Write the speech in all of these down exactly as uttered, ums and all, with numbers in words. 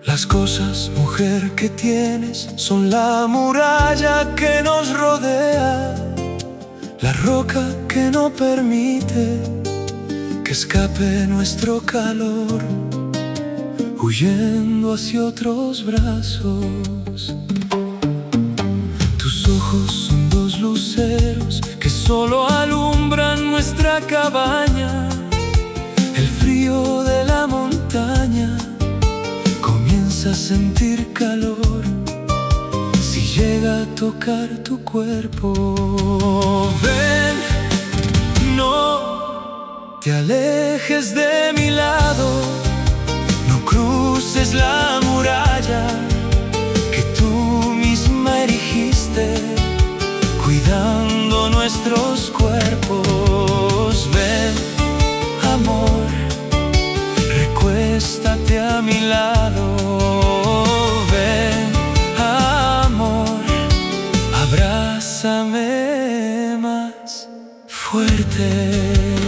Las cosas, mujer, que tienes son la muralla que nos rodea, la roca que no permite que escape nuestro calor, huyendo hacia otros brazos. Tus ojos son dos luceros que solo alumbran nuestra cabaña. El frío de la montaña comienza a sentir calor si llega a tocar tu cuerpo. Ven, no te alejes de mi lado, no cruces la muralla que tú misma erigiste, cuidando nuestros cuerpos. Ven, amor, recuéstate a mi lado. Ven, amor, abrázame más fuerte.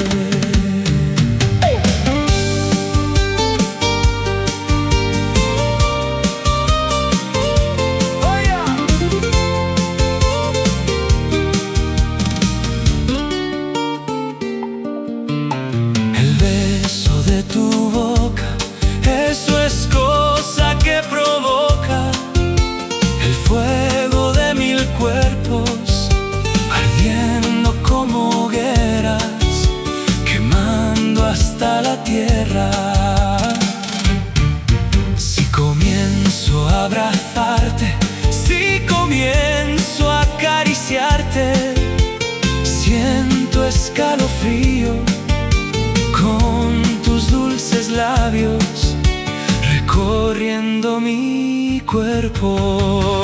Fuego de mil cuerpos, ardiendo como hogueras, quemando hasta la tierra. Si comienzo a abrazarte, si comienzo a acariciarte, siento escalofrío con tus dulces labios recorriendo mi cuerpo.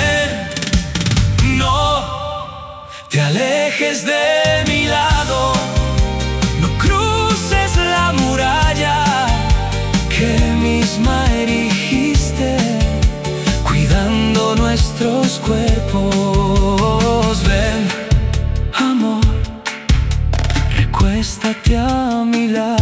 Te alejes de mi lado, no cruces la muralla que misma erigiste, cuidando nuestros cuerpos. Ven, amor, recuéstate a mi lado.